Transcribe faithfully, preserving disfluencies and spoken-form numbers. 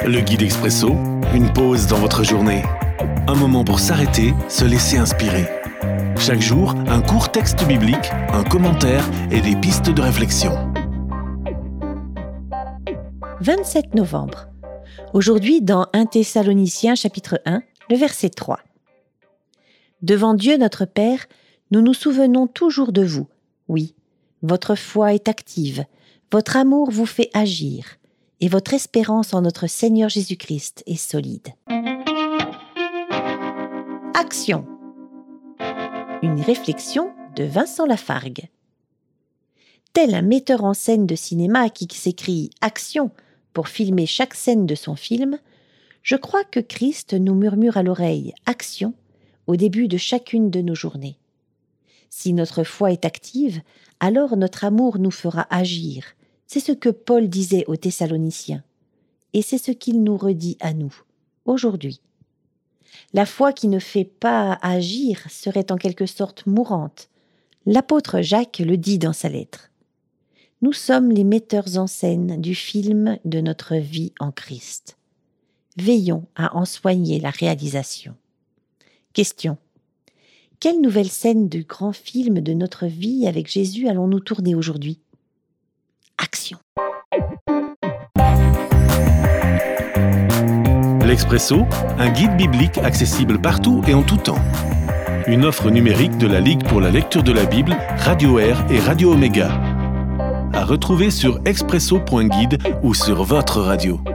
Le guide expresso, une pause dans votre journée. Un moment pour s'arrêter, se laisser inspirer. Chaque jour, un court texte biblique, un commentaire et des pistes de réflexion. vingt-sept novembre. Aujourd'hui, dans premier Thessaloniciens chapitre un, le verset trois. Devant Dieu notre Père, nous nous souvenons toujours de vous. Oui, votre foi est active, votre amour vous fait agir, et votre espérance en notre Seigneur Jésus-Christ est solide. Action. Une réflexion de Vincent Lafargue. Tel un metteur en scène de cinéma qui s'écrie « Action » pour filmer chaque scène de son film, je crois que Christ nous murmure à l'oreille « Action » au début de chacune de nos journées. Si notre foi est active, alors notre amour nous fera agir. C'est ce que Paul disait aux Thessaloniciens. Et c'est ce qu'il nous redit à nous, aujourd'hui. La foi qui ne fait pas agir serait en quelque sorte mourante. L'apôtre Jacques le dit dans sa lettre. Nous sommes les metteurs en scène du film de notre vie en Christ. Veillons à en soigner la réalisation. Question. Quelle nouvelle scène du grand film de notre vie avec Jésus allons-nous tourner aujourd'hui ? Action. L'Expresso, un guide biblique accessible partout et en tout temps. Une offre numérique de la Ligue pour la lecture de la Bible, Radio Air et Radio Omega. À retrouver sur expresso point guide ou sur votre radio.